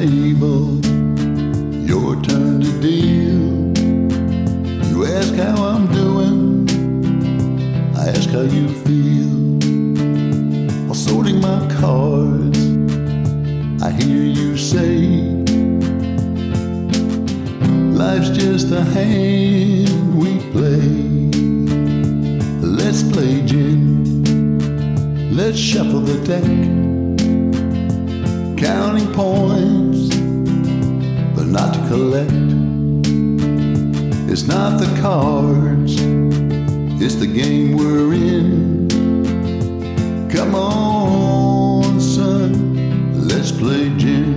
table, your turn to deal. You ask how I'm doing, I ask how you feel. While sorting my cards, I hear you say, life's just a hand we play. Let's play gin, let's shuffle the deck, counting points, but not to collect. It's not the cards, it's the game we're in. Come on, son, let's play gin.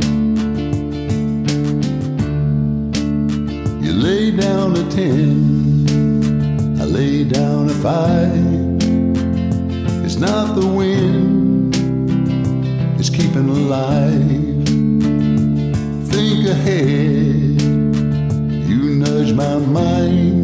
You lay down a 10, I lay down a 5. It's not the wind, it's keeping alive. Think ahead, you nudge my mind.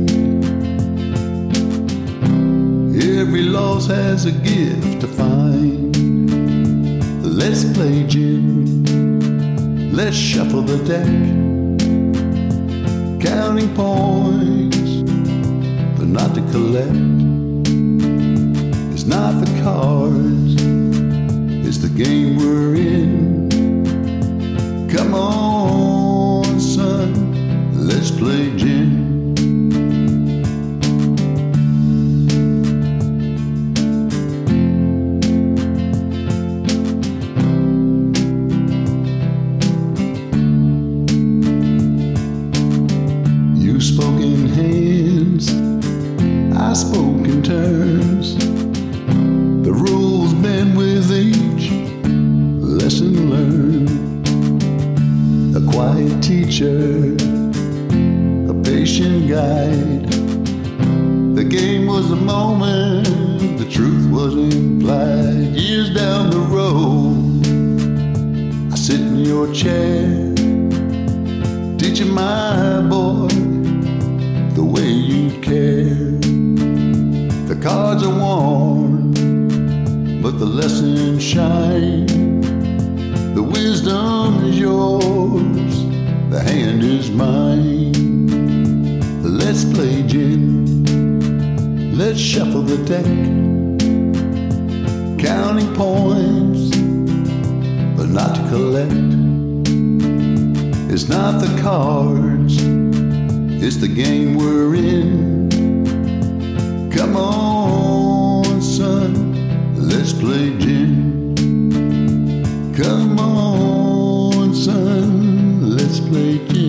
Every loss has a gift to find. Let's play gin, let's shuffle the deck, counting points, but not to collect. It's not the cards, it's the game we're in. Come on, son, let's play gin. You spoke in hands, I spoke in turns. The rules bend with each lesson learned. A quiet teacher, a patient guide. The game was the moment, the truth was implied. Years down the road, I sit in your chair, teaching my boy the way you care. The cards are worn, but the lessons shine. The wisdom is yours, the hand is mine. Let's play gin, let's shuffle the deck, counting points, but not to collect. It's not the cards, it's the game we're in. Come on, son, let's play gin. Come on, son, let's play gin.